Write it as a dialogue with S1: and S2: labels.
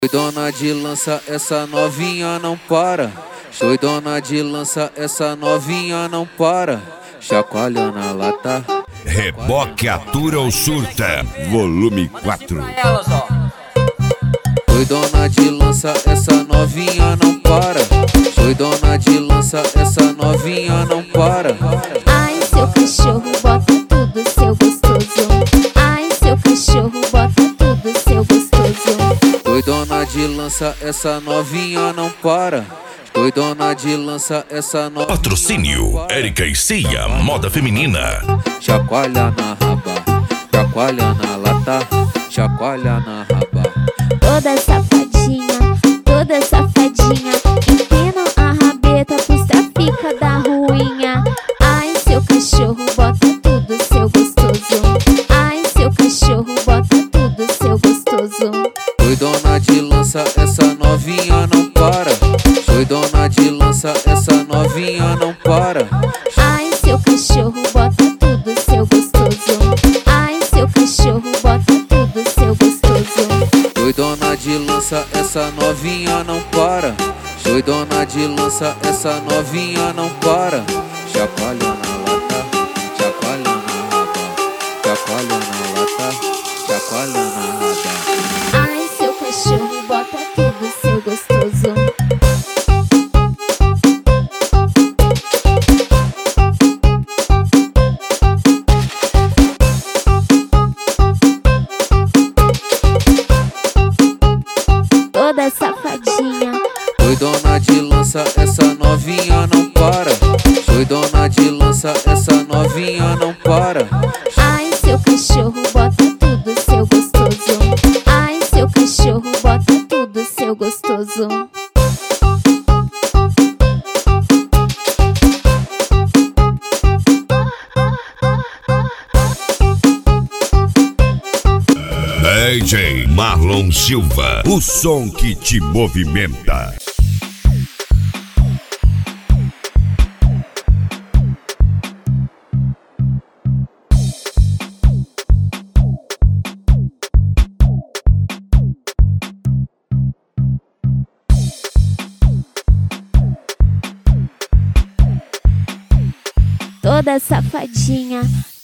S1: Doidona de lança, essa novinha não para. Doidona de lança, essa novinha não para. Chacoalha na lata.
S2: Reboque Atura ou Surta, volume 4.
S1: Doidona de lança, essa novinha não para. Doidona de lança, essa novinha não para.
S3: Ai, seu cachorro, bota tudo, seu gostoso. Ai, seu cachorro, bota tudo, seu gostoso.
S1: Doidona de lança, essa novinha não para. Doidona de lança, essa novinha.
S2: Patrocínio Érica e Ceia, moda feminina.
S1: Chacoalha na raba, chacoalha na lata, chacoalha na raba.
S3: Toda safadinha, empina a rabeta, puxa fica da ruinha. Ai, seu cachorro, bota tudo, seu gostoso. Ai, seu cachorro, bota tudo, seu gostoso.
S1: Doidona de lança, essa novinha não para. Doidona de lança, essa novinha não para.
S3: Ai, seu cachorro, bota tudo, seu gostoso. Ai, seu cachorro, bota tudo, seu gostoso.
S1: Doidona de lança, essa novinha não para. Doidona de lança, essa novinha não para. Chacoalha na lata, chacoalha na raba, chacoalha na lata, chacoalha na raba.
S3: Ai, seu cachorro, bota tudo, seu gostoso. Toda safadinha.
S1: Doidona de lança, essa novinha não para. Doidona de lança, essa novinha não para.
S3: Ai, seu cachorro, bota tudo, seu gostoso. Ai, seu cachorro, bota tudo, seu gostoso.
S2: DJ Marlon Silva, o som que te movimenta.
S3: Toda safadinha,